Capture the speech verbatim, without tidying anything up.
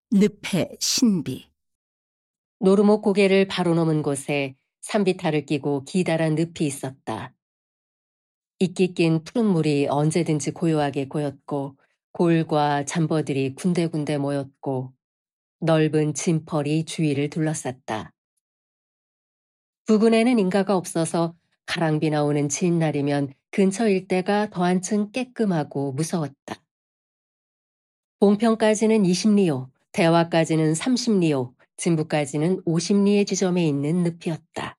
늪의 신비. 노루목 고개를 바로 넘은 곳에 산비탈을 끼고 기다란 늪이 있었다. 이끼 낀 푸른 물이 언제든지 고요하게 고였고 골과 잠버들이 군데군데 모였고 넓은 진펄이 주위를 둘러쌌다. 부근에는 인가가 없어서 가랑비 나오는 진 날이면 근처 일대가 더 한층 깨끔하고 무서웠다. 봉평까지는 이십 리오, 대화까지는 삼십 리오, 진부까지는 오십 리의 지점에 있는 늪이었다.